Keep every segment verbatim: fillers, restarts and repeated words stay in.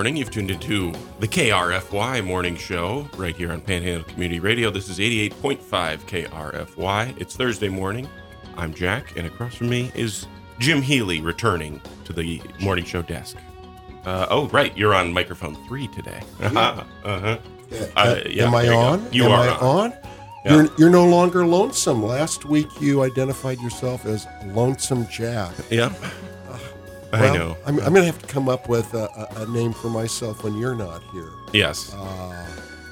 morning. You've tuned into the K R F Y morning show right here on Panhandle Community Radio. This is eighty-eight point five K R F Y. It's Thursday morning. I'm Jack, and across from me is Jim Healy returning to the morning show desk. Uh, oh, right. You're on microphone three today. Uh-huh. Uh-huh. Uh, Uh, yeah, Am I there you go. on? You Am are I on. on? Yeah. You're, you're no longer lonesome. Last week you identified yourself as Lonesome Jack. Yeah. I Well, know. I'm, I'm going to have to come up with a, a, a name for myself when you're not here. Yes. Uh,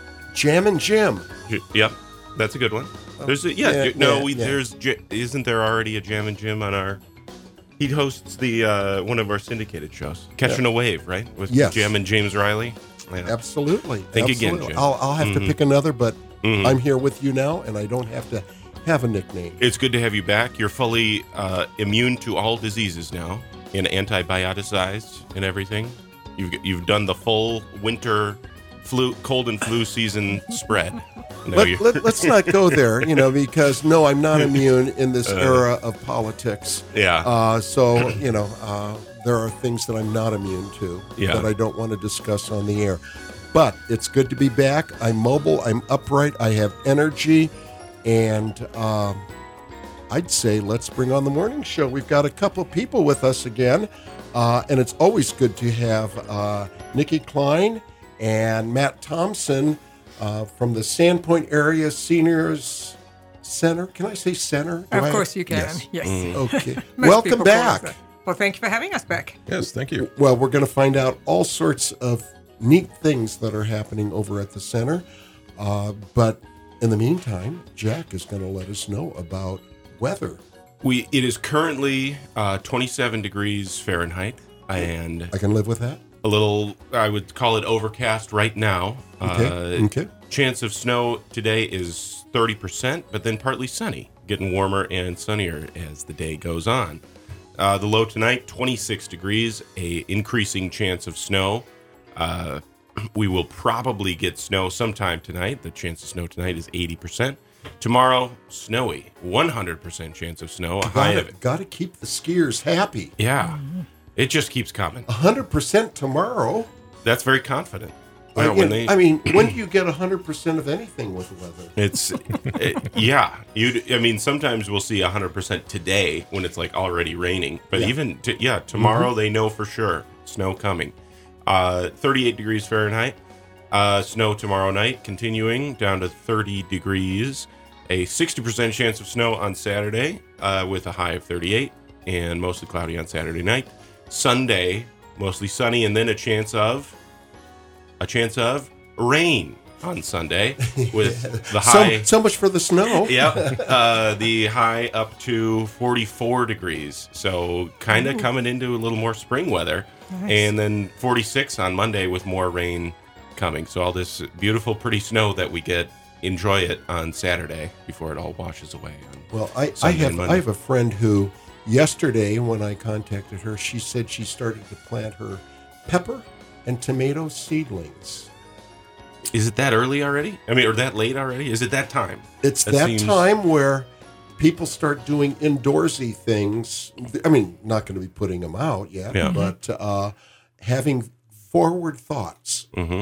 Jam and Jim. J- Yep. That's a good one. There's a, yeah, yeah, j- no, yeah, we yeah. there's j- isn't there already a Jam and Jim on our? He hosts the uh, one of our syndicated shows, Catching a Wave, right? With Yes. Jam and James Riley. Yeah. Absolutely. Think again, Absolutely. Jim. I'll, I'll have Mhm. to pick another, but Mhm. I'm here with you now, and I don't have to have a nickname. It's good to have you back. You're fully uh, immune to all diseases now, and antibioticized and everything. You've you've done the full winter flu, cold and flu season spread. No, Let, you- let, let's not go there, you know, because no, I'm not immune in this Uh, era of politics. yeah. Uh, so, you know, uh, there are things that I'm not immune to Yeah. that I don't want to discuss on the air. But it's good to be back. I'm mobile. I'm upright. I have energy. And um, I'd say let's bring on the morning show. We've got a couple of people with us again. Uh, and it's always good to have uh, Nikki Klein and Matt Thompson uh, from the Sandpoint Area Seniors Center. Can I say center? Do Of I- course you can. Yes. Yes. Mm. Okay. Most Welcome people back. call us that. Well, thank you for having us back. Yes, thank you. Well, we're going to find out all sorts of neat things that are happening over at the center. Uh, but in the meantime, Jack is going to let us know about weather. we it is currently uh, twenty-seven degrees Fahrenheit and I can live with that. a little. I would call it overcast right now. Okay. Uh, okay. Chance of snow today is thirty percent, but then partly sunny, getting warmer and sunnier as the day goes on. Uh, the low tonight, twenty-six degrees, a increasing chance of snow. Uh, we will probably get snow sometime tonight. The chance of snow tonight is eighty percent. Tomorrow, snowy, one hundred percent chance of snow. A high Got of, got to keep the skiers happy. yeah, it just keeps coming. one hundred percent tomorrow. That's very confident. I, Well, when they- I mean, when do you get one hundred percent of anything with weather? It's, it, yeah. You, I mean, sometimes we'll see one hundred percent today when it's like already raining. But Yeah. even, t- yeah, tomorrow they know for sure snow coming. Uh, thirty-eight degrees Fahrenheit. Uh, snow tomorrow night, continuing down to thirty degrees. A sixty percent chance of snow on Saturday uh, with a high of thirty-eight, and mostly cloudy on Saturday night. Sunday, mostly sunny, and then a chance of a chance of rain on Sunday with the high. So, so much for the snow. Yep. Uh, the high up to forty-four degrees. So kind of coming into a little more spring weather. Nice. And then forty-six on Monday with more rain coming. So all this beautiful, pretty snow that we get, enjoy it on Saturday before it all washes away. on Well, I, I Sunday and have Monday. I have a friend who yesterday when I contacted her, she said she started to plant her pepper and tomato seedlings. Is it that early already? I mean, or that late already? Is it that time? It's That that seems- time where people start doing indoorsy things. I mean, not going to be putting them out yet, Yeah. but uh, having forward thoughts. Mm-hmm.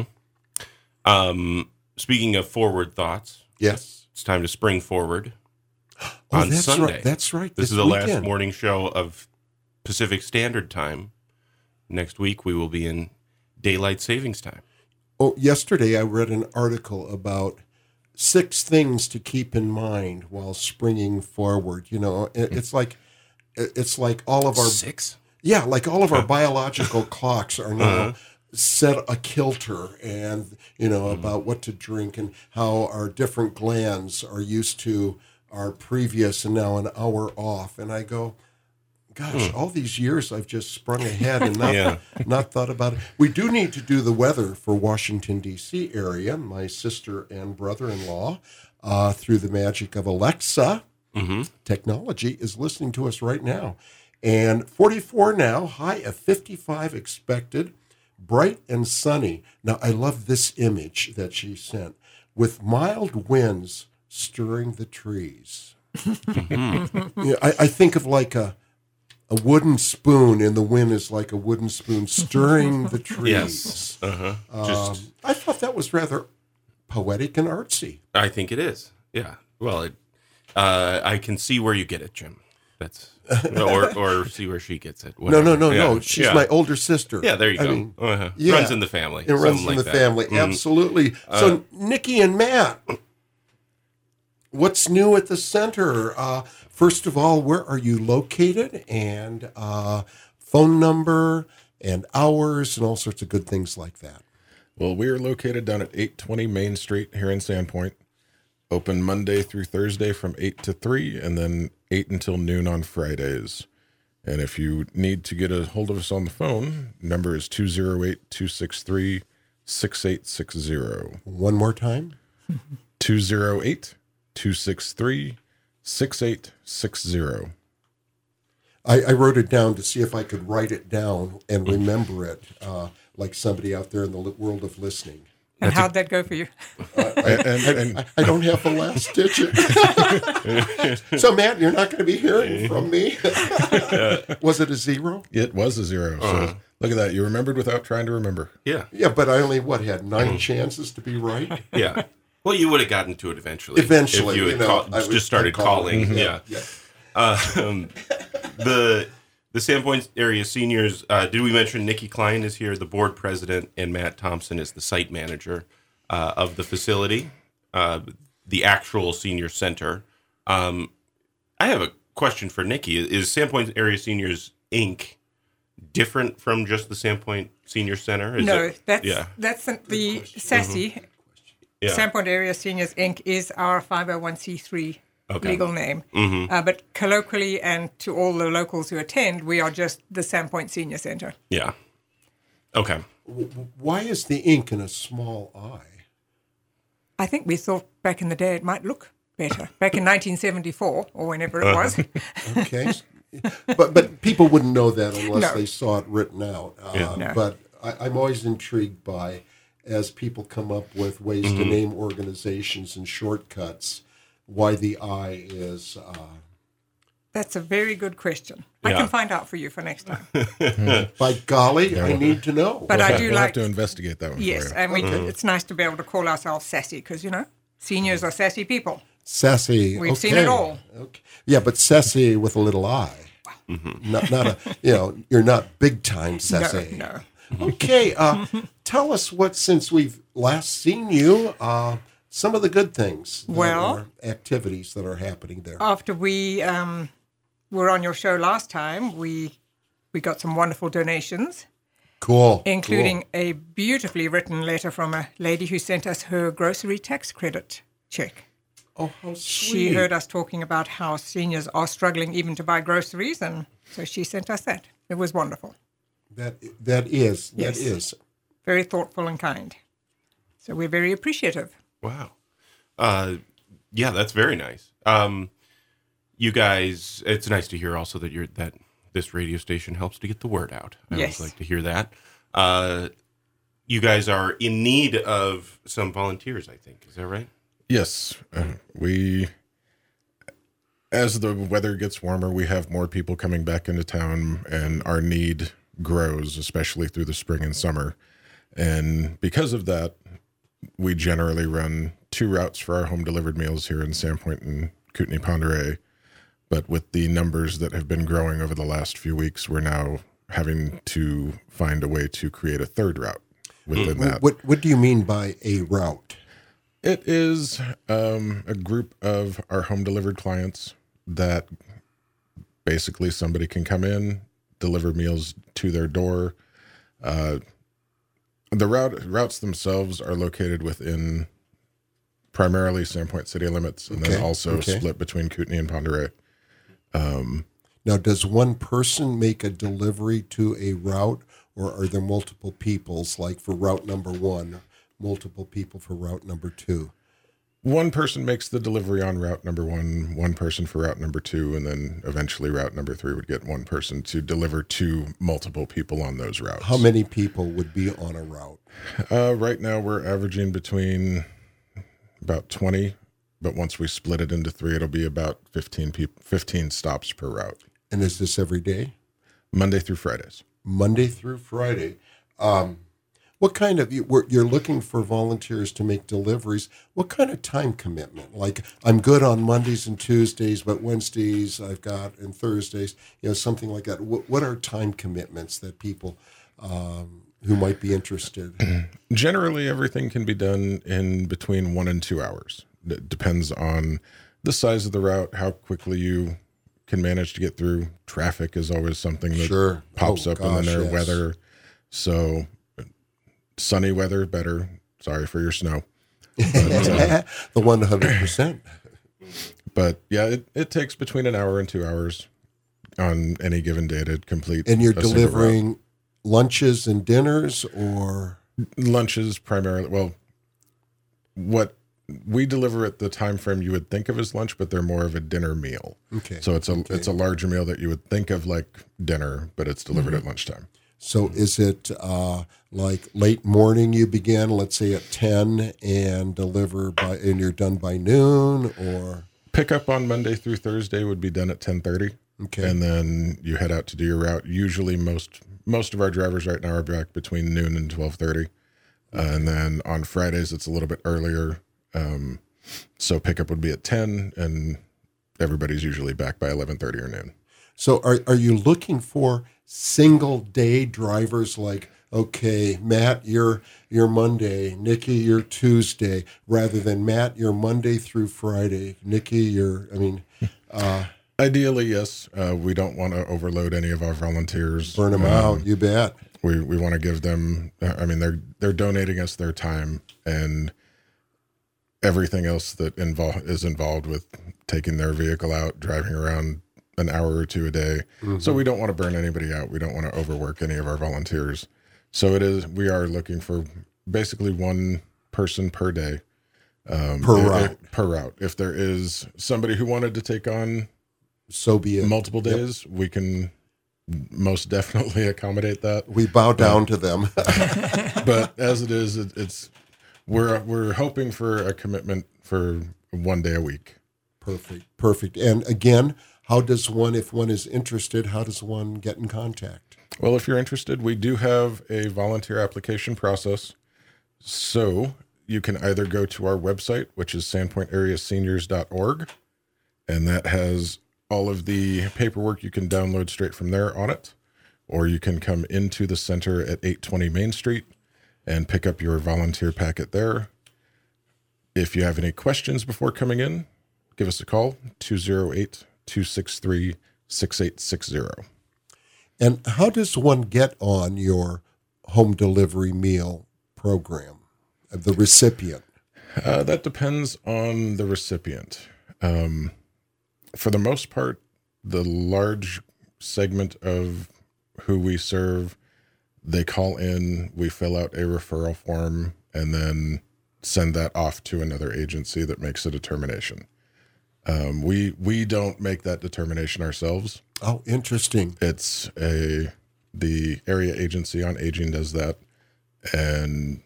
Um, speaking of forward thoughts, Yes. it's time to spring forward. Oh, On that's Sunday. right. That's right. This, is the last weekend. morning show of Pacific Standard Time. Next week, we will be in daylight savings time. Oh, yesterday I read an article about six things to keep in mind while springing forward. You know, it, it's like it's like all of our Six? yeah, like all of our biological clocks are now Uh-huh. set a kilter, and you know about what to drink and how our different glands are used to our previous and now an hour off. And I go, gosh, all these years I've just sprung ahead and not Yeah. not thought about it. We do need to do the weather for Washington, D C area. My sister and brother-in-law, uh, through the magic of Alexa Mm-hmm. technology, is listening to us right now. And forty-four now, high of fifty-five expected, bright and sunny. Now, I love this image that she sent, with mild winds stirring the trees. Mm-hmm. Yeah, I, I think of like a a wooden spoon in the wind is like a wooden spoon stirring the trees. Yes. Uh-huh. Just, Um, I thought that was rather poetic and artsy. I think it is. Yeah. Well, it, uh, I can see where you get it, Jim. That's or or see where she gets it. No, Whatever. no, no, Yeah. no. She's yeah. my older sister. Yeah, there you I go. mean, uh-huh. yeah. Runs in the family. It runs something in like the that. family. Mhm. Absolutely. So, Nikki and Matt, what's new at the center? Uh, first of all, where are you located? And uh, phone number and hours and all sorts of good things like that. Well, we are located down at eight twenty Main Street here in Sandpoint. Open Monday through Thursday from eight to three, and then eight until noon on Fridays. And if you need to get a hold of us on the phone, number is two oh eight, two six three, six eight six zero. One more time. two oh eight, two six three, six eight six zero. I, I wrote it down to see if I could write it down and remember it, uh, like somebody out there in the li- world of listening. And how'd that go for you? And, and, and I, I don't have the last digit. So, Matt, you're not going to be hearing from me. Was it a zero? it was a zero. So look at that. You remembered without trying to remember. Yeah. Yeah, but I only, what, had nine chances to be right? Yeah. Well, you would have gotten to it eventually. Eventually, If you had you know, call- I was- just started I called. calling. Yeah. Yeah. Um, the the Sandpoint area seniors, uh, did we mention Nikki Klein is here, the board president, and Matt Thompson is the site manager uh, of the facility, uh, the actual senior center. Um, I have a question for Nikki. Is Sandpoint Area Seniors Incorporated different from just the Sandpoint Senior Center? Is no, it- that's yeah, that's the, the SASSY, yeah. Sandpoint Area Seniors Incorporated, is our five oh one c three Okay. legal name. Mhm. Uh, but colloquially and to all the locals who attend, we are just the Sandpoint Senior Center. Yeah. Okay. Why is the ink in a small eye? I think we thought back in the day it might look better. Back in nineteen seventy-four or whenever it was. Okay. but but people wouldn't know that unless No. they saw it written out. Uh, Yeah. No. But I, I'm always intrigued by, as people come up with ways Mm-hmm. to name organizations and shortcuts, why the I is. Uh, That's a very good question. I Yeah. can find out for you for next time. by golly, I need to know. But we'll I have, do we'll like have to investigate that one Yes, for you. and we it's nice to be able to call ourselves sassy because, you know, seniors are sassy people. Sassy. We've okay. seen it all. Okay. Yeah, but sassy with a little I. Not not a you know you're not big time sassy. No, Okay, uh, tell us what since we've last seen you. Uh, some of the good things. that Well- are activities that are happening there. After we um, were on your show last time, we we got some wonderful donations, Cool. including a beautifully written letter from a lady who sent us her grocery tax credit check. Cool. Oh, how sweet. She heard us talking about how seniors are struggling even to buy groceries, and so she sent us that. It was wonderful. that. That is that Yes. is. Very thoughtful and kind. So we're very appreciative. Wow. Uh, yeah, that's very nice. Um, you guys, it's nice to hear also that you're that this radio station helps to get the word out. I Yes. always like to hear that. Uh, you guys are in need of some volunteers, I think. Is that right? Yes, uh, we. As the weather gets warmer, we have more people coming back into town, and our need grows, especially through the spring and summer. And because of that, we generally run two routes for our home delivered meals here in Sandpoint and Kootenai Ponderay. But with the numbers that have been growing over the last few weeks, we're now having to find a way to create a third route within that. What What do you mean by a route? It is um, a group of our home delivered clients that basically somebody can come in, deliver meals to their door. Uh, the route routes themselves are located within primarily Sandpoint city limits, and Okay, then also okay. split between Kootenai and Ponderay. Um, Now, does one person make a delivery to a route, or are there multiple peoples, like for route number one, multiple people for route number two? One person makes the delivery on route number one, one person for route number two, and then eventually route number three would get one person to deliver to multiple people on those routes. How many people would be on a route? Uh, right now, we're averaging between about twenty, but once we split it into three, it'll be about fifteen people, fifteen stops per route. And is this every day? Monday through Fridays. Monday through Friday. Um, what kind of, you- we're- you're looking for volunteers to make deliveries. What kind of time commitment? Like, I'm good on Mondays and Tuesdays, but Wednesdays I've got, and Thursdays, you know, something like that. What, what are time commitments that people um, who might be interested? Generally, everything can be done in between one and two hours. It depends on the size of the route, how quickly you can manage to get through. Traffic is always something that Sure. pops Oh, up, and then gosh, their yes. weather. So, sunny weather, better. Sorry for your snow. The one hundred percent. But yeah, it, it takes between an hour and two hours on any given day to complete. And you're a single delivering lunches and dinners, or route. Lunches primarily. Well, what we deliver at the time frame you would think of as lunch, but they're more of a dinner meal. okay. So it's a Okay. it's a larger meal that you would think of like dinner, but it's delivered Mm-hmm. at lunchtime. So is it uh, like late morning you begin, let's say at ten, and deliver by, and you're done by noon, or Pickup on Monday through Thursday would be done at ten thirty, okay, and then you head out to do your route. Usually, most most of our drivers right now are back between noon and twelve thirty, uh, and then on Fridays it's a little bit earlier. Um, so pickup would be at ten, and everybody's usually back by eleven thirty or noon. so are are you looking for single day drivers? Like, okay, Matt, you're you're Monday, Nikki, you're Tuesday, rather than Matt, you're Monday through Friday, Nikki, you're. I mean, uh, Ideally, yes. Uh, we don't want to overload any of our volunteers. burn them Um, out. You bet. We we want to give them. I mean, they're they're donating us their time and everything else that invol- is involved with taking their vehicle out, driving around an hour or two a day. So we don't want to burn anybody out. We don't want to overwork any of our volunteers. So it is. We are looking for basically one person per day. Um, Per i- route. i- per route. If there is somebody who wanted to take on So be it. multiple Yep. days, we can most definitely accommodate that. We bow down to them. But as it is, it, it's we're we're hoping for a commitment for one day a week. Perfect, perfect. And again, how does one, if one is interested, how does one get in contact? Well, if you're interested, we do have a volunteer application process. So you can either go to our website, which is sandpoint area seniors dot org, and that has all of the paperwork you can download straight from there on it, or you can come into the center at eight twenty Main Street and pick up your volunteer packet there. If you have any questions before coming in, give us a call, two oh eight, two six three, six eight six zero. And how does one get on your home delivery meal program, the recipient? Uh, that depends on the recipient. Um, for the most part, the large segment of who we serve, they call in, we fill out a referral form, and then send that off to another agency that makes a determination. Um, we we don't make that determination ourselves. Oh, interesting. It's a the area agency on aging does that, and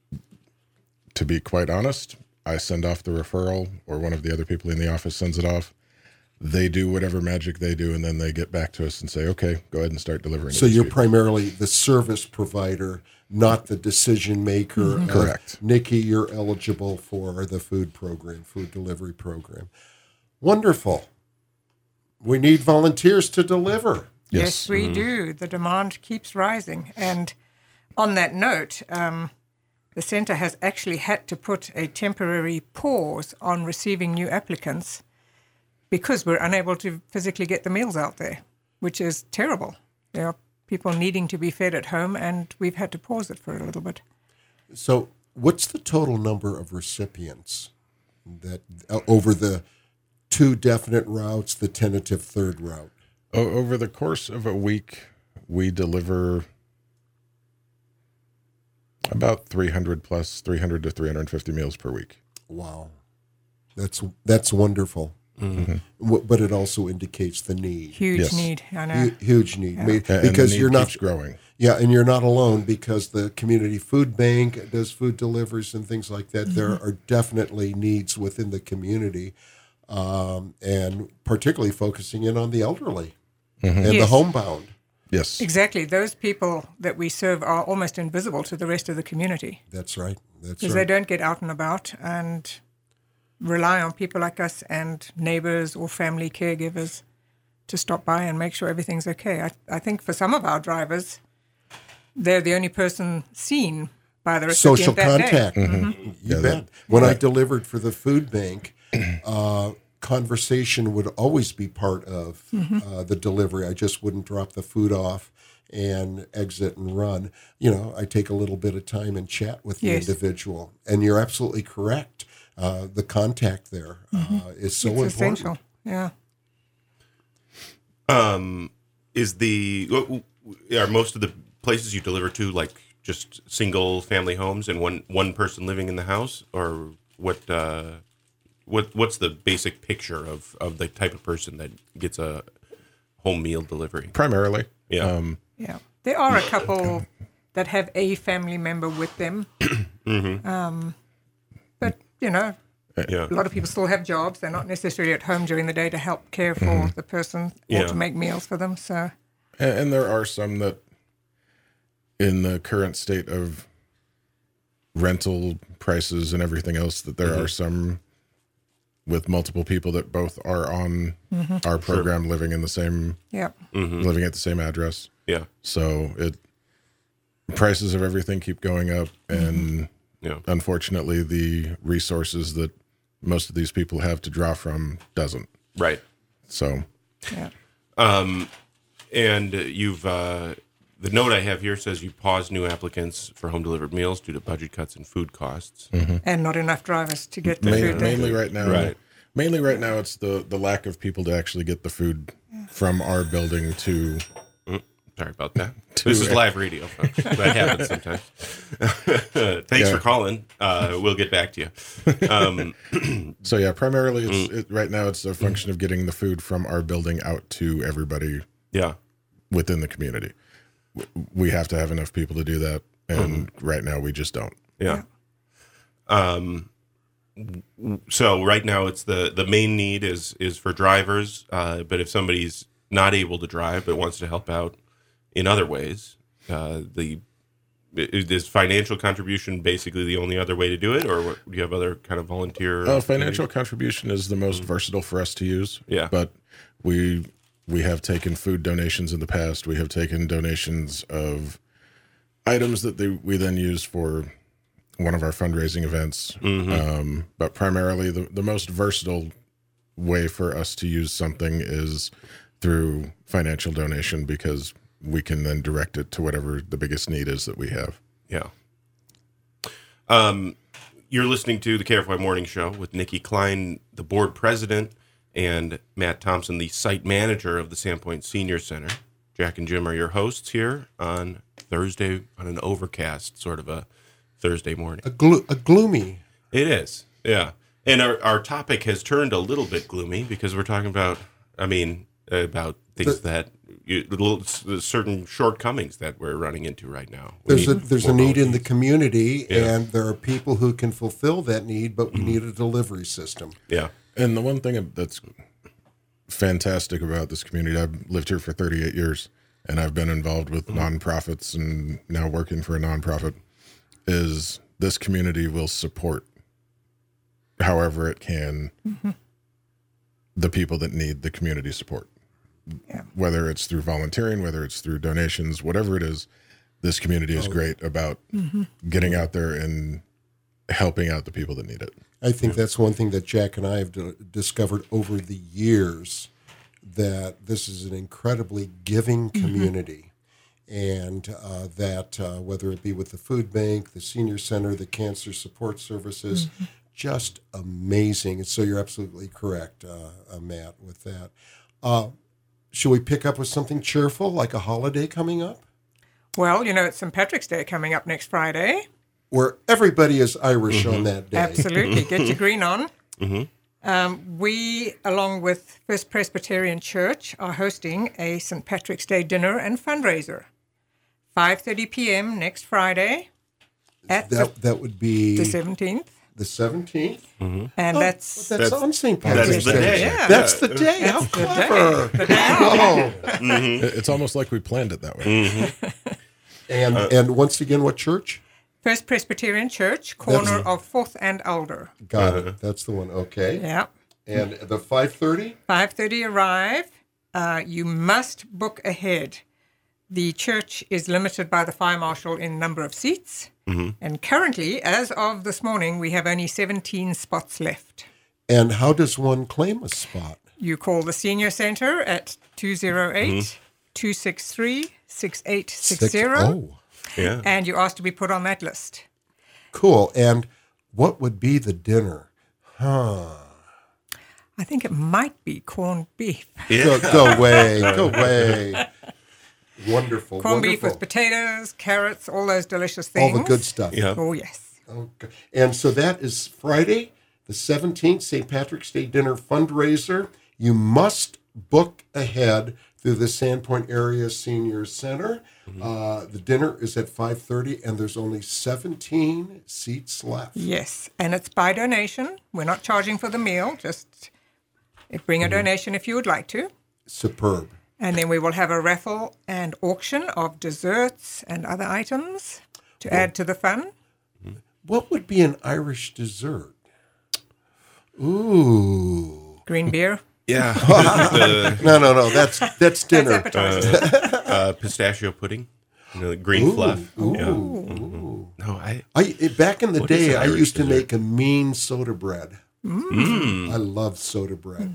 to be quite honest, I send off the referral, or one of the other people in the office sends it off. They do whatever magic they do, and then they get back to us and say, "Okay, go ahead and start delivering." to So these you're people." primarily the service provider, not the decision maker. of, Correct. Nikki, you're eligible for the food program, food delivery program. Wonderful. We need volunteers to deliver. Yes, Yes. we do. The demand keeps rising. And on that note, um, the centre has actually had to put a temporary pause on receiving new applicants because we're unable to physically get the meals out there, which is terrible. There are people needing to be fed at home, and we've had to pause it for a little bit. So, what's the total number of recipients that uh, over the two definite routes, the tentative third route? O- over the course of a week, we deliver about three hundred plus, three hundred to three hundred fifty meals per week. Wow, that's that's wonderful. W- But it also indicates the need, Huge Yes. need, I know. Hu- huge need, I mean, And- and the because need you're not keeps growing. Yeah, and you're not alone, because the community food bank does food deliveries and things like that. There are definitely needs within the community, um, and particularly focusing in on the elderly. and Yes. the homebound. Yes. Exactly. Those people that we serve are almost invisible to the rest of the community That's right. That's because right. they don't get out and about and rely on people like us and neighbors or family caregivers to stop by and make sure everything's okay. I, I think for some of our drivers, they're the only person seen by the Social recipient that contact. day. You Yeah, bet. that- When I delivered for the food bank, uh, conversation would always be part of uh, the delivery. I just wouldn't drop the food off and exit and run. You know, I take a little bit of time and chat with the Yes. individual. And you're absolutely correct. Uh, the contact there uh, is so It's important. essential. Yeah. Um, is the are most of the places you deliver to like just single family homes and one one person living in the house, or what? Uh, what what's the basic picture of, of the type of person that gets a home meal delivery? Primarily. Yeah. Um, Yeah. There are a couple that have a family member with them. Mm-hmm. Um, but, you know, Yeah. a lot of people still have jobs. They're not necessarily at home during the day to help care for Mm-hmm. the person or Yeah. to make meals for them. So, and, and there are some that, in the current state of rental prices and everything else, that there are some with multiple people that both are on our program living in the same yeah. living at the same address. Yeah. So it prices of everything keep going up, and Yeah. unfortunately, the resources that most of these people have to draw from doesn't. Right. So Yeah. Um, and you've uh, the note I have here says you paused new applicants for home delivered meals due to budget cuts and food costs. And not enough drivers to get the Ma- food there. mainly right now, Right. mainly right now, it's the the lack of people to actually get the food from our building to. Sorry about that. This is live radio, folks. That happens sometimes. Thanks Yeah. for calling. Uh, we'll get back to you. Um, So yeah, primarily it's Mm. it, right now it's a function of getting the food from our building out to everybody yeah. within the community. W- We have to have enough people to do that, and right now we just don't. Yeah. Um. So right now, it's the the main need is is for drivers. Uh, but if somebody's not able to drive but wants to help out in other ways, uh, the is is financial contribution basically the only other way to do it, or what, do you have other kind of volunteer? Uh, financial contribution is the most versatile for us to use. Yeah. but we we have taken food donations in the past. We have taken donations of items that they, we then use for one of our fundraising events. Um, but primarily, the, the most versatile way for us to use something is through financial donation, because we can then direct it to whatever the biggest need is that we have. Yeah. Um, you're listening to the K F Y Morning Show with Nikki Klein, the board president, and Matt Thompson, the site manager of the Sandpoint Senior Center. Jack and Jim are your hosts here on Thursday, on an overcast sort of a Thursday morning. A, glo- a gloomy. It is, yeah. And our, our topic has turned a little bit gloomy because we're talking about, I mean, about things that, you, little, certain shortcomings that we're running into right now. We There's a need there's a more need in the volunteers. community, Yeah. and there are people who can fulfill that need, but we need a delivery system. Yeah. And the one thing that's fantastic about this community, I've lived here for thirty-eight years, and I've been involved with nonprofits and now working for a nonprofit, is this community will support however it can the people that need the community support. Yeah. Whether it's through volunteering, whether it's through donations, whatever it is, this community is great about getting out there and helping out the people that need it. I think that's one thing that Jack and I have d- discovered over the years, that this is an incredibly giving community. And uh, that uh, whether it be with the food bank, the senior center, the cancer support services, just amazing. And so you're absolutely correct, uh, uh, Matt, with that. Uh, should we pick up with something cheerful, like a holiday coming up? Well, you know, it's Saint Patrick's Day coming up next Friday. Where everybody is Irish on that day. Absolutely. Get your green on. Um, we, along with First Presbyterian Church, are hosting a Saint Patrick's Day dinner and fundraiser. five thirty p.m. next Friday at That that would be the seventeenth. The seventeenth? and Oh, that's that's, That's- on Saint that's Patrick's the day. Yeah. That's the day. That's How the day. clever. The day. Whoa. It- It's almost like we planned it that way. And and once again, what church? First Presbyterian Church, corner of Fourth and Alder. Got it. That's the one. Okay. Yeah. And the five thirty? five thirty arrive. Uh, you must book ahead. The church is limited by the fire marshal in number of seats. And currently, as of this morning, we have only seventeen spots left. And how does one claim a spot? You call the senior center at two oh eight, two six three, six eight six zero, Oh, Yeah. and you ask to be put on that list. cool. And what would be the dinner? Huh. I think it might be corned beef. Go, go away. Go away. Wonderful. Corned beef wonderful. with potatoes, carrots, all those delicious All things. the good stuff. Yeah. Oh, yes. Okay. And so that is Friday, the seventeenth, Saint Patrick's Day dinner fundraiser. You must book ahead through the Sandpoint Area Senior Center. Uh, the dinner is at five thirty, and there's only seventeen seats left. Yes, and it's by donation. We're not charging for the meal. Just bring a donation if you would like to. Superb. And then we will have a raffle and auction of desserts and other items to add to the fun. What would be an Irish dessert? Ooh. Green beer. Yeah. the, No, no, no. That's that's That's dinner. appetizing. uh, pistachio pudding. You know, the green fluff. Yeah. Mhm. No, I. I eh, back in the What is day, an I Irish used to dessert? make a mean soda bread. Mm. I love soda bread.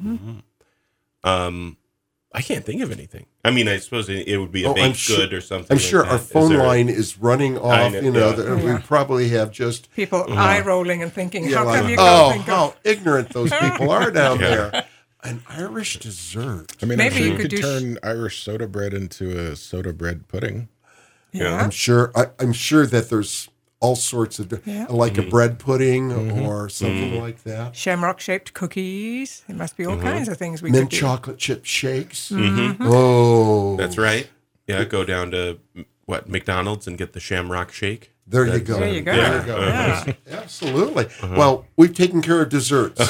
Um, I can't think of anything. I mean, I suppose it, it would be a Oh, I'm baked sure- good or something. I'm like sure that. our Is phone there- line is running off. know, You know, yeah. that we probably have just People eye rolling and thinking, yeah, how like, come you oh, can't think of... how ignorant those people are down Yeah. there. An Irish dessert. I mean, Maybe I'm sure you you could could do sh- turn Irish soda bread into a soda bread pudding. Yeah. I'm sure. I, I'm sure that there's all sorts of Yeah. like Mm-hmm. a bread pudding or something like that. Shamrock-shaped cookies. There must be all kinds of things we Mint could do. chocolate chip shakes. Mm-hmm. Oh, That's right. Yeah, go down to what McDonald's and get the Shamrock Shake. There you go. There you go. There you go. Yeah. Absolutely. Well, we've taken care of desserts.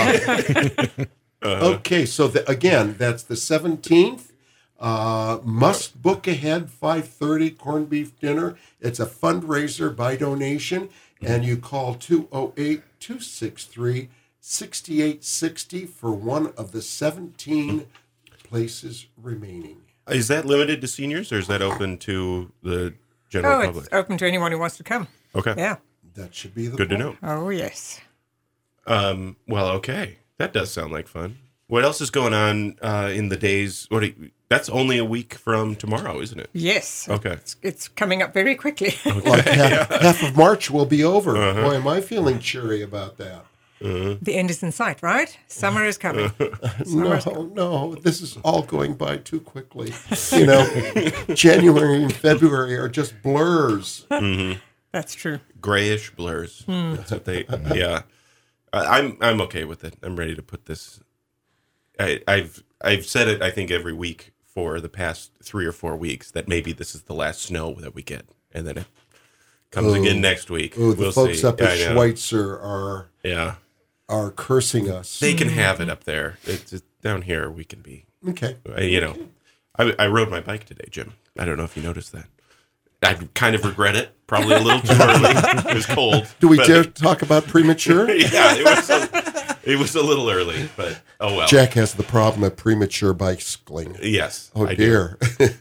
Uh, okay, so the, again, that's the seventeenth. Uh, must book ahead, five thirty, corned beef dinner. It's a fundraiser by donation, and you call two oh eight, two six three, six eight six oh for one of the seventeen places remaining. Is that limited to seniors or is that open to the general Oh, public? it's open to anyone who wants to come. Okay. Yeah. That should be the Good to point. know. Oh, yes. Um, well, okay. That does sound like fun. What else is going on uh, in the days? What? do you- that's only a week from tomorrow, isn't it? Yes. Okay. It's, it's coming up very quickly. Like half, half of March will be over. Uh-huh. Boy, am I feeling cheery about that. The end is in sight, right? Summer is coming. No, no, this is all going by too quickly. You know, January and February are just blurs. That's true. Grayish blurs. That's what they. Yeah. I, I'm I'm okay with it. I'm ready to put this. I, I've I've said it. I think every week for the past three or four weeks that maybe this is the last snow that we get, and then it comes Ooh. again next week. Oh, the We'll folks see. up at I know. Schweitzer are Yeah. are cursing us. They can have it up there. It's, it's down here. We can be. Okay. I, you know, I, I rode my bike today, Jim. I don't know if you noticed that. I kind of regret it. Probably a little too early. It was cold. Do we but- dare talk about premature? Yeah, it was. A, it was a little early, but oh well. Jack has the problem of premature bicycling. Yes. Oh I do. dear.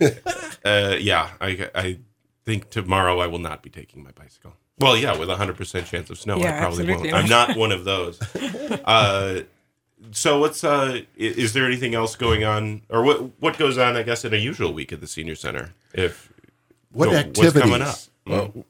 Uh, yeah, I I think tomorrow I will not be taking my bicycle. Well, yeah, with a hundred percent chance of snow, Yeah, I probably absolutely won't. I'm not. not one of those. Uh, so what's uh? i- Is there anything else going on, or what what goes on? I guess in a usual week at the senior center. If What go- activities? What's coming up? Well,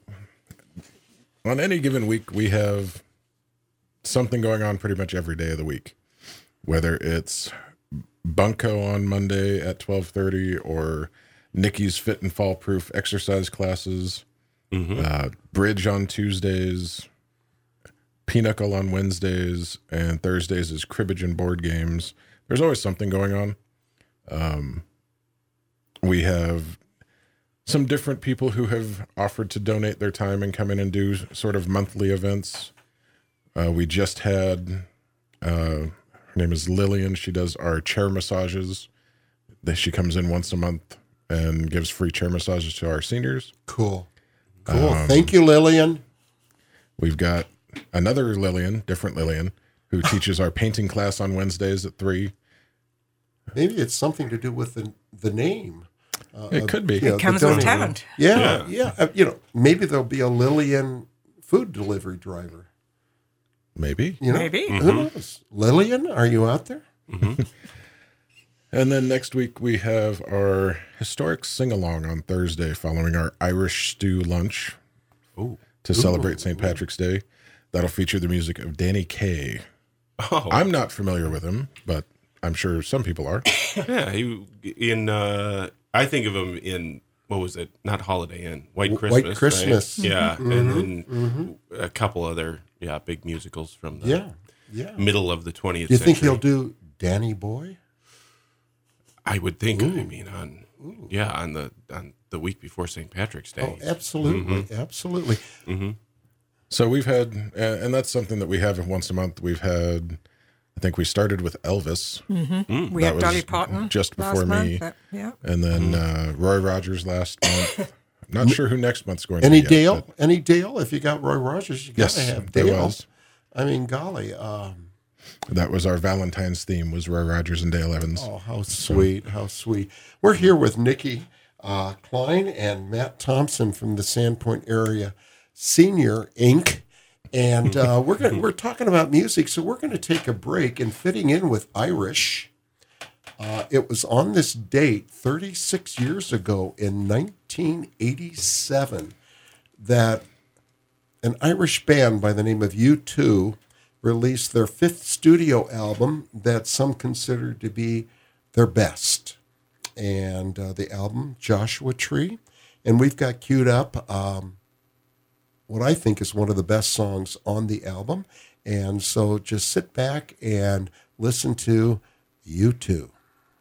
on any given week, we have something going on pretty much every day of the week, whether it's Bunko on Monday at twelve thirty or Nikki's Fit and Fall Proof exercise classes, uh, Bridge on Tuesdays, Pinochle on Wednesdays, and Thursdays is cribbage and board games. There's always something going on. Um, we have some different people who have offered to donate their time and come in and do sort of monthly events. Uh, we just had, uh, her name is Lillian. She does our chair massages. That She comes in once a month and gives free chair massages to our seniors. Cool. Cool. Thank you, Lillian. We've got another Lillian, different Lillian, who teaches our painting class on Wednesdays at three. Maybe it's something to do with the the name. Uh, It could be. you know, It comes the with donor- talent. Yeah, Yeah. yeah. Uh, you know, maybe there'll be a Lillian food delivery driver. Maybe. You know, Maybe. Who knows? Lillian, are you out there? And then next week we have our historic sing-along on Thursday following our Irish stew lunch Ooh. to celebrate Saint Patrick's Day. That'll feature the music of Danny Kaye. Oh, I'm not familiar with him, but I'm sure some people are. yeah. He in. Uh, I think of him in what was it? Not Holiday Inn, White White Christmas. right? Christmas. Yeah, and then a couple other yeah big musicals from the Yeah, yeah. middle of the twentieth. Do you think century. he'll do Danny Boy? I would think. I mean, on yeah, on the on the week before Saint Patrick's Day. Oh, absolutely, absolutely. So we've had, uh, and that's something that we have once a month. We've had, I think we started with Elvis, We That had was Dolly Parton just last before month, me. that- yeah. and then uh, Roy Rogers last month. Not sure who next month's going Any to be. yet, Dale? but Any Dale? If you got Roy Rogers, you Yes, gotta have there Dale. was. I mean, golly. Um, That was our Valentine's theme, was Roy Rogers and Dale Evans. oh, how sweet! How sweet! We're here with Nikki uh, Klein and Matt Thompson from the Sandpoint Area Senior Incorporated. And uh, we're gonna, we're talking about music, so we're going to take a break and fitting in with Irish. Uh, it was on this date thirty-six years ago in nineteen eighty-seven that an Irish band by the name of U two released their fifth studio album that some consider to be their best. And uh, the album, Joshua Tree. And we've got queued up um, what I think is one of the best songs on the album. And so just sit back and listen to U two.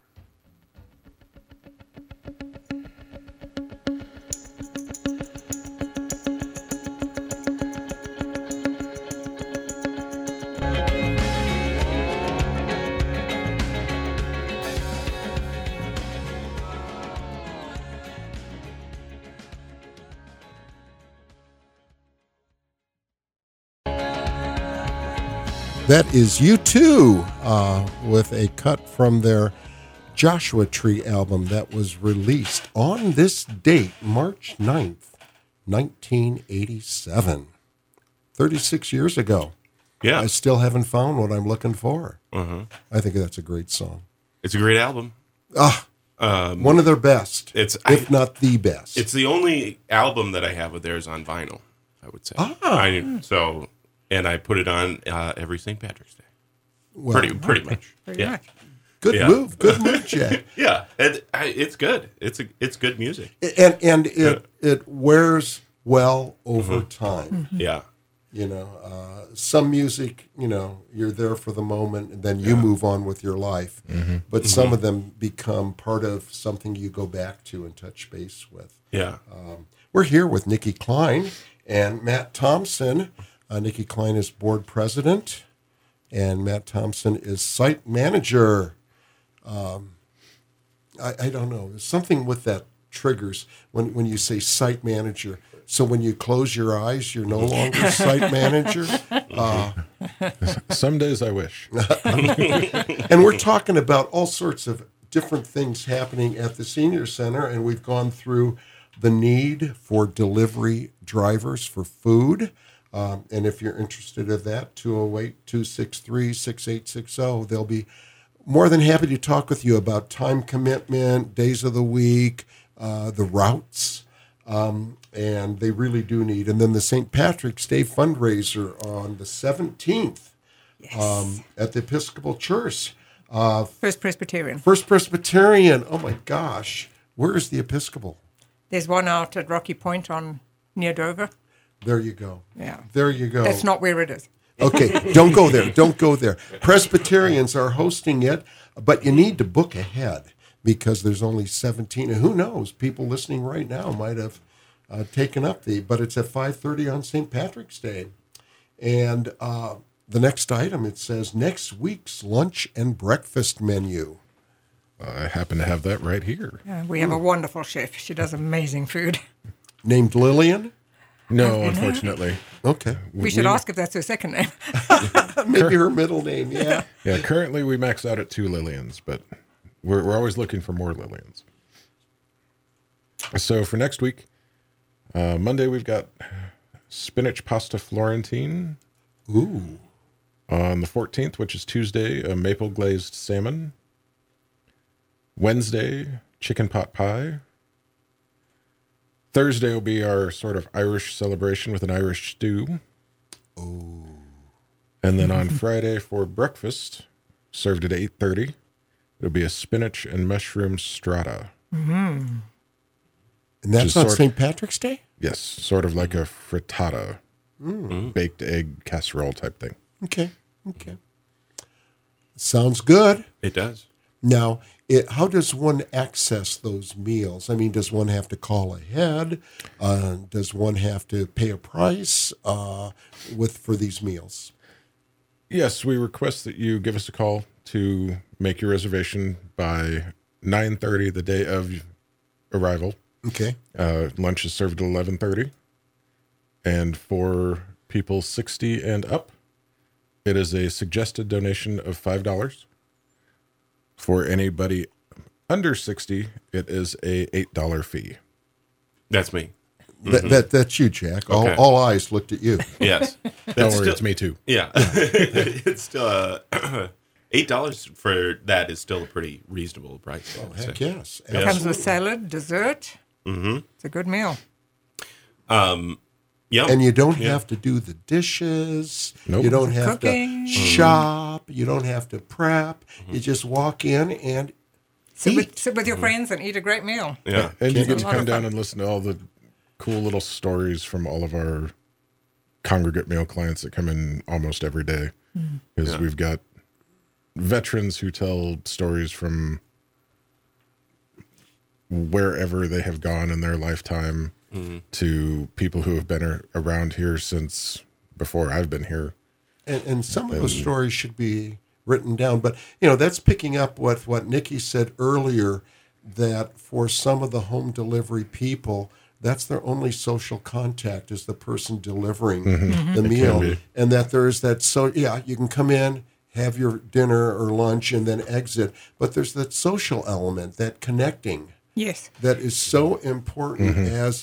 That is U two uh, with a cut from their Joshua Tree album that was released on this date, March ninth, nineteen eighty-seven. thirty-six years ago. Yeah, I still haven't found what I'm looking for. uh-huh. I think that's a great song. It's a great album. Ah, Um, one of their best, it's if I, not the best. it's the only album that I have of theirs on vinyl. I would say. Ah. I, so, and I put it on uh, every Saint Patrick's Day. well, Pretty, pretty much. Pretty yeah. much. good yeah. move, good move, Jack. Yeah, and I, it's good. It's a, it's good music. And and it it wears well over time. Yeah, You know, uh, some music, you know, you're there for the moment and then you move on with your life. But some of them become part of something you go back to and touch base with. yeah. Um, we're here with Nikki Klein and Matt Thompson. Uh, Nikki Klein is board president and Matt Thompson is site manager. Um, I, I don't know. There's something with that triggers when, when you say site manager. So when you close your eyes, you're no longer site manager. Uh, Some days I wish. and we're talking about all sorts of different things happening at the senior center. And we've gone through the need for delivery drivers for food. Um, and if you're interested in that, two oh eight, two six three, six eight six zero, they'll be more than happy to talk with you about time commitment, days of the week, uh, the routes. Um, and they really do need. And then the Saint Patrick's Day fundraiser on the seventeenth Yes. um, at the Episcopal Church. Uh, First Presbyterian. First Presbyterian. Oh my gosh. Where is the Episcopal? There's one out at Rocky Point on near Dover. There you go. Yeah. There you go. That's not where it is. Okay, don't go there. Don't go there. Presbyterians are hosting it, but you need to book ahead because there's only seventeen. And who knows? People listening right now might have uh, taken up the, but it's at five thirty on Saint Patrick's Day. And uh, the next item, it says next week's lunch and breakfast menu. I happen to have that right here. Yeah, we have a wonderful chef. She does amazing food. Named Lillian? No, unfortunately. Okay. We should ask if that's her second name. Maybe her middle name, yeah. Yeah, currently we max out at two Lillians, but we're, we're always looking for more Lillians. So for next week, uh, Monday we've got spinach pasta Florentine. Ooh. On the fourteenth, which is Tuesday, a maple glazed salmon. Wednesday, chicken pot pie. Thursday will be our sort of Irish celebration with an Irish stew. Oh. And then on Friday for breakfast, served at eight thirty, it'll be a spinach and mushroom strata. Mm-hmm. And that's Just on sort- Saint Patrick's Day? Yes, sort of like a frittata, Mm. baked egg casserole type thing. Okay. Okay. Sounds good. It does. Now, it, how does one access those meals? I mean, does one have to call ahead? Uh, does one have to pay a price uh, with for these meals? Yes, we request that you give us a call to make your reservation by nine thirty the day of arrival. Okay. Uh, lunch is served at eleven thirty. And for people sixty and up, it is a suggested donation of five dollars. For anybody under sixty, it is a eight dollars fee. That's me. That, that that's you, Jack. All, Okay. all eyes looked at you. Yes. That's Don't worry, still- it's me too. Yeah. It's still uh, eight dollars for that is still a pretty reasonable price. I would say. Heck yes. Yeah. Comes with salad, dessert. Mm-hmm. It's a good meal. Um, yeah. And you don't Yeah. have to do the dishes. Nope. You don't have Cooking. to shop. You don't have to prep. You just walk in and Sit eat. with, sit with your friends and eat a great meal. Yeah. And you Can't get do to a lot come of down fun. and listen to all the cool little stories from all of our congregate meal clients that come in almost every day. Because Yeah. we've got veterans who tell stories from wherever they have gone in their lifetime to people who have been ar- around here since before I've been here. And, and some of those stories should be written down. But, you know, that's picking up with what Nikki said earlier, that for some of the home delivery people, that's their only social contact is the person delivering the meal. be. And that there is that, so yeah, you can come in, have your dinner or lunch, and then exit. But there's that social element, that connecting, Yes. that is so important as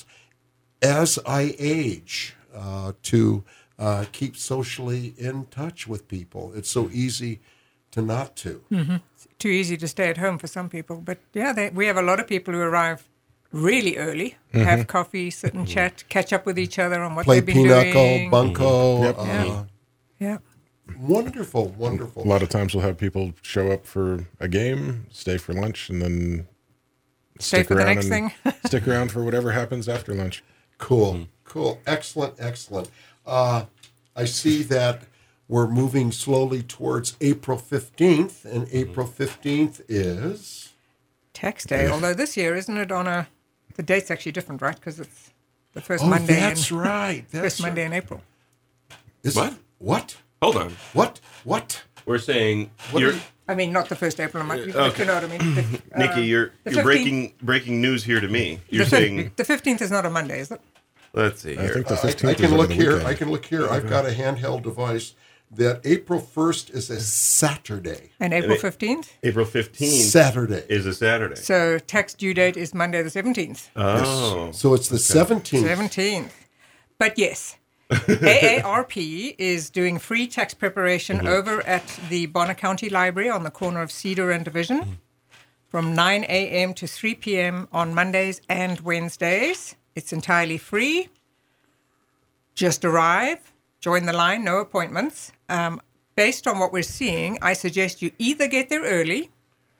as I age uh, to uh, keep socially in touch with people. It's so easy to not to. Too easy to stay at home for some people. But yeah, they, we have a lot of people who arrive really early, have coffee, sit and chat, catch up with each other on what Play they've been pinochle, doing. bunco. Yep. Uh, Yeah. Yeah. Wonderful, wonderful. A lot of times we'll have people show up for a game, stay for lunch, and then Stay stick for the around next and thing. stick around for whatever happens after lunch. Cool, cool. Excellent, excellent. Uh, I see that we're moving slowly towards April fifteenth, and April fifteenth is... Tax day, although this year, isn't it on a... The date's actually different, right? Because it's the first Oh, Monday that's in, right. That's first Monday right. in April. Is What? it- What? Hold on. What? What? We're saying What you're are you- I mean, not the first April, but you, Okay. you know what I mean. The, uh, Nikki, you're the you're 15th breaking breaking news here to me. You're the, fif- saying the fifteenth is not a Monday, is it? let's see I here. think the I, I fifteenth is can over look the here. weekend. I can look here. I've got a handheld device that April first is a Saturday. And April it- fifteenth? April fifteenth Saturday. is a Saturday. So tax due date is Monday the seventeenth. Oh. So it's the seventeenth. seventeenth. But yes, A A R P is doing free tax preparation over at the Bonner County Library on the corner of Cedar and Division from nine a.m. to three p.m. on Mondays and Wednesdays. It's entirely free. Just arrive, join the line, no appointments. Um, based on what we're seeing, I suggest you either get there early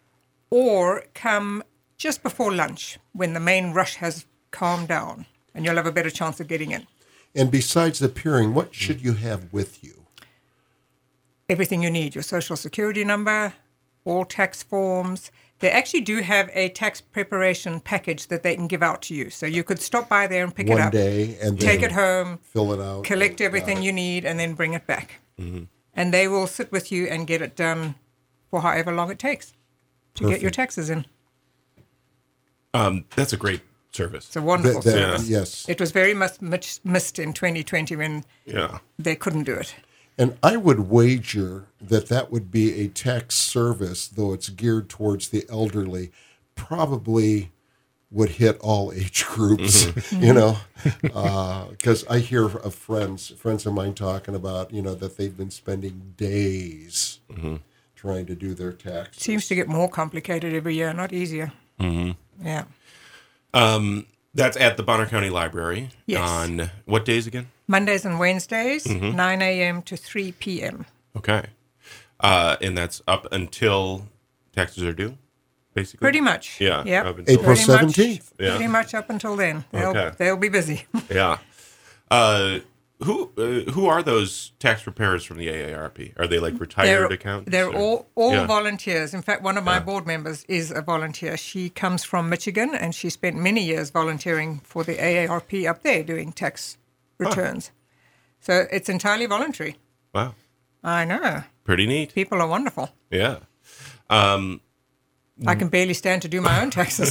or come just before lunch when the main rush has calmed down, and you'll have a better chance of getting in. And besides the peering, what should you have with you? Everything you need, your social security number, all tax forms. They actually do have a tax preparation package that they can give out to you. So you could stop by there and pick One it up. day and take then it home, fill it out, collect and- everything got it. you need, and then bring it back. Mm-hmm. And they will sit with you and get it done for however long it takes to get your Perfect. taxes in. Um, that's a great service. It's a wonderful That- that- service. Yes. It was very much, much missed in twenty twenty when Yeah. they couldn't do it. And I would wager that that would be a tax service, though it's geared towards the elderly, probably would hit all age groups, you know, because I hear of friends, friends of mine talking about, you know, that they've been spending days trying to do their taxes. Seems to get more complicated every year, not easier. Mm-hmm. Yeah. Um, that's at the Bonner County Library. Yes. On what days again? Mondays and Wednesdays, Mm-hmm. nine a.m. to three p.m. Okay. Uh, and that's up until taxes are due, basically? Pretty much. Yeah, Yep. up until- April Pretty much- seventeenth. Yeah. Pretty much up until then. They'll, Okay. they'll be busy. Yeah. Uh, who uh, who are those tax preparers from the A A R P? Are they like retired they're accountants? they're or- all, all Yeah. volunteers. In fact, one of my Yeah. board members is a volunteer. She comes from Michigan, and she spent many years volunteering for the A A R P up there doing tax returns. So it's entirely voluntary. Wow. I know. Pretty neat. People are wonderful. Yeah. Um, I can barely stand to do my own taxes.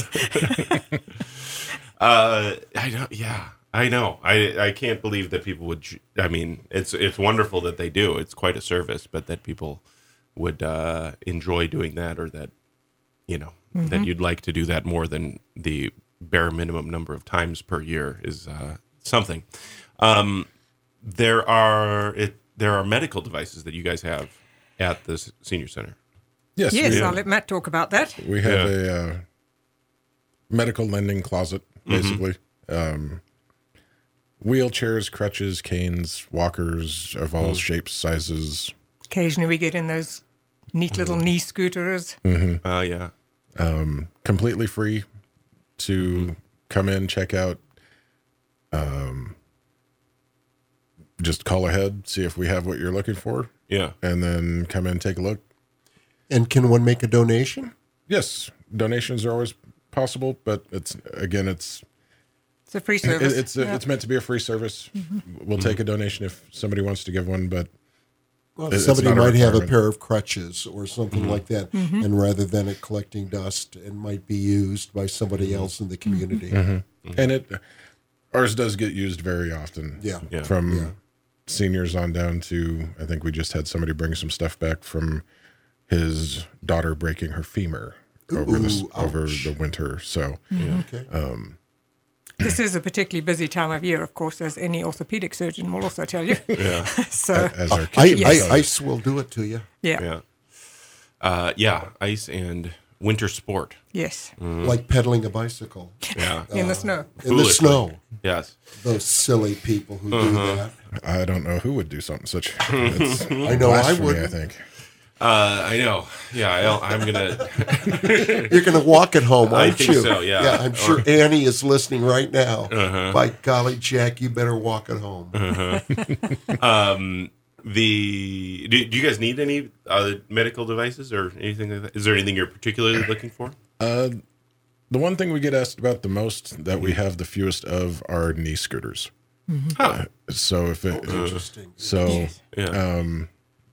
Uh, I don't. Yeah, I know. I I can't believe that people would. ju- I mean, it's it's wonderful that they do. It's quite a service, but that people would uh, enjoy doing that, or that you know that you'd like to do that more than the bare minimum number of times per year is uh, something. Um, there are it. There are medical devices that you guys have at the s- senior center. Yes, Yes, we, I'll let Matt talk about that. we have Yeah. a uh, medical lending closet, basically. Um, wheelchairs, crutches, canes, walkers of all shapes, sizes. Occasionally we get in those neat little knee scooters. Uh, yeah. Um, completely free to come in, check out. Um, just call ahead, see if we have what you're looking for, Yeah. and then come in, take a look. And can one make a donation? Yes, donations are always possible, but it's again, it's It's a free it, service. it's Yeah. it's meant to be a free service. We'll take a donation if somebody wants to give one, but Well, It- it's somebody not a might have a requirement. pair of crutches or something Mm-hmm. like that, and rather than it collecting dust, it might be used by somebody else in the community. and it ours does get used very often. Yeah. Yeah. from Yeah. seniors on down to I think we just had somebody bring some stuff back from his daughter breaking her femur over this Ooh, over ouch. the winter. So Okay. This is a particularly busy time of year, of course, as any orthopedic surgeon will also tell you. Yeah. so, as our I, kitchen I, goes. ice will do it to you, yeah. Yeah. Uh, yeah. Ice and winter sport. Yes. like pedaling a bicycle Yeah. In the snow. in the Foolishly. snow. Yes. Those silly people who do that. I don't know who would do something such. It's I know I blasphemy, would. I think. Uh, I know. Yeah. I'll, I'm gonna. You're going to walk it home, I aren't think you? so, yeah. Yeah, I'm sure Annie is listening right now. Uh-huh. By golly, Jack, you better walk it home. Um, the do, do you guys need any uh, medical devices or anything like that? Is there anything you're particularly looking for? Uh, the one thing we get asked about the most that we have the fewest of are knee scooters. Huh. So if it, Interesting. so Yeah. um,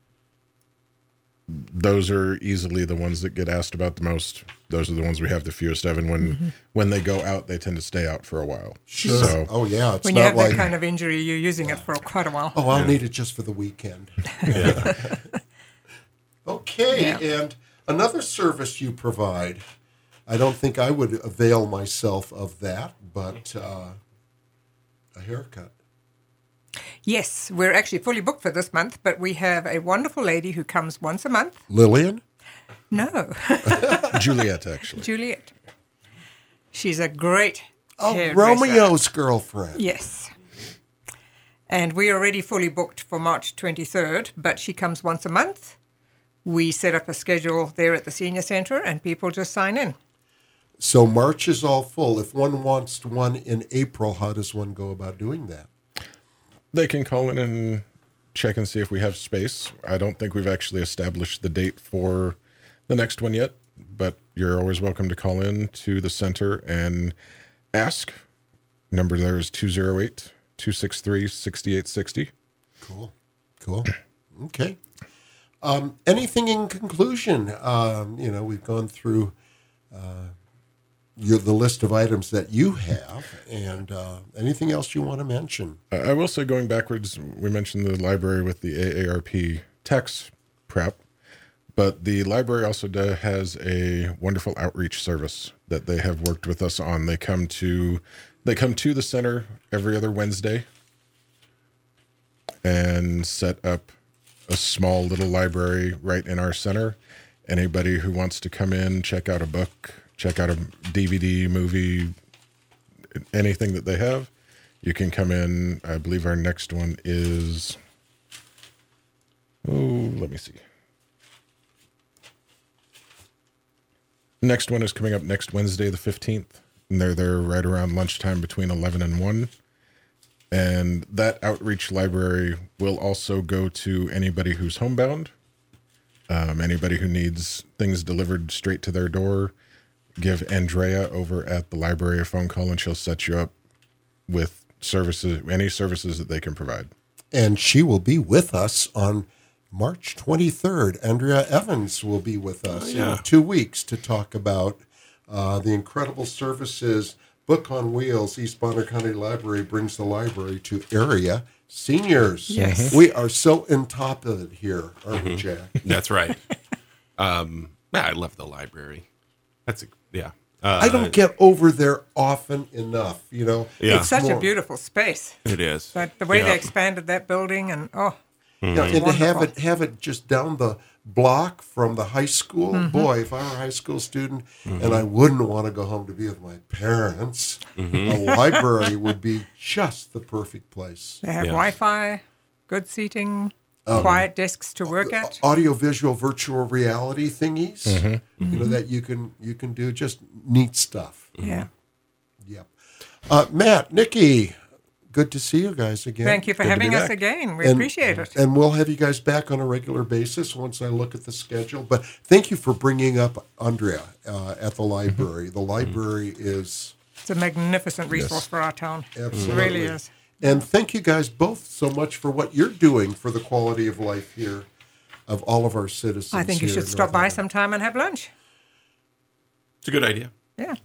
those are easily the ones that get asked about the most. Those are the ones we have the fewest of, and when when they go out, they tend to stay out for a while. Sure. So Oh, yeah. It's When you not have like, that kind of injury, you're using it for quite a while. oh, I'll need it just for the weekend. Yeah. Okay, Yeah. and another service you provide, I don't think I would avail myself of that, but uh, a haircut. Yes, we're actually fully booked for this month, but we have a wonderful lady who comes once a month. Lillian? No, Juliet, actually, Juliet. She's a great Oh, hairdresser. Romeo's girlfriend. Yes. And we are already fully booked for March twenty-third, but she comes once a month. We set up a schedule there at the senior center, and people just sign in. So March is all full. If one wants one in April, how does one go about doing that? they can call in and check and see if we have space. I don't think we've actually established the date for the next one yet, but you're always welcome to call in to the center and ask. Number there is two oh eight, two six three, six eight six zero. Cool. Cool. Okay. Um, anything in conclusion? Um, you know, we've gone through uh, your, the list of items that you have, and uh, anything else you want to mention? I will say, going backwards, we mentioned the library with the A A R P text prep, but the library also do, has a wonderful outreach service that they have worked with us on. They come to they come to the center every other Wednesday and set up a small little library right in our center. Anybody who wants to come in, check out a book, check out a D V D, movie, anything that they have, you can come in. I believe our next one is, oh, let me see. Next one is coming up next Wednesday, the fifteenth. And they're there right around lunchtime between eleven and one. And that outreach library will also go to anybody who's homebound, um, anybody who needs things delivered straight to their door. Give Andrea over at the library a phone call, and she'll set you up with services, any services that they can provide. And she will be with us on March twenty-third. Andrea Evans will be with us Oh, yeah. in two weeks to talk about uh, the incredible services Book on Wheels. East Bonner County Library brings the library to area seniors. Yes. We are so on top of it here, aren't we, Jack? That's right. um, yeah, I love the library. That's a, yeah. Uh, I don't get over there often enough, you know. Yeah. It's such more- a beautiful space. It is. But the way Yeah. they expanded that building, and oh, Yeah, and to have Wonderful. it have it just down the block from the high school. Mm-hmm. Boy, if I were a high school student and I wouldn't want to go home to be with my parents, a library would be just the perfect place. they have Yeah. Wi-Fi, good seating, Um, quiet desks to work at. Audiovisual virtual reality thingies, you know, that you can you can do just neat stuff. Yeah. Yep. Uh, Matt, Nikki, good to see you guys again. Thank you for Good to be having us back. again. We And- appreciate it. And we'll have you guys back on a regular basis once I look at the schedule. But thank you for bringing up Andrea uh, at the library. The library is It's a magnificent resource for our town. absolutely. It really is. And thank you guys both so much for what you're doing for the quality of life here of all of our citizens. I think you here should in stop North by Island. sometime and have lunch. It's a good idea. Yeah.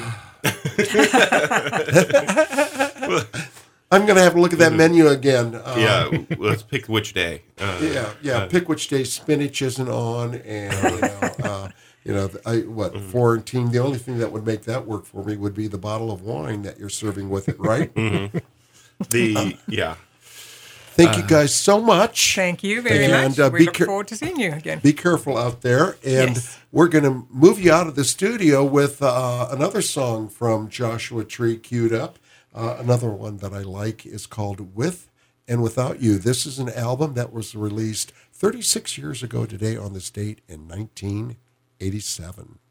I'm going to have a look at that menu again. Uh, Yeah, let's pick which day. Uh, Yeah, yeah. uh, Pick which day spinach isn't on, and you know, uh, you know, I what quarantine. The only thing that would make that work for me would be the bottle of wine that you're serving with it, right? the yeah. Thank you guys so much. Thank you very And, much. uh, we be look care- forward to seeing you again. Be careful out there, and Yes. we're going to move you out of the studio with uh, another song from Joshua Tree queued up. Uh, another one that I like is called With and Without You. This is an album that was released thirty-six years ago today on this date in nineteen eighty-seven.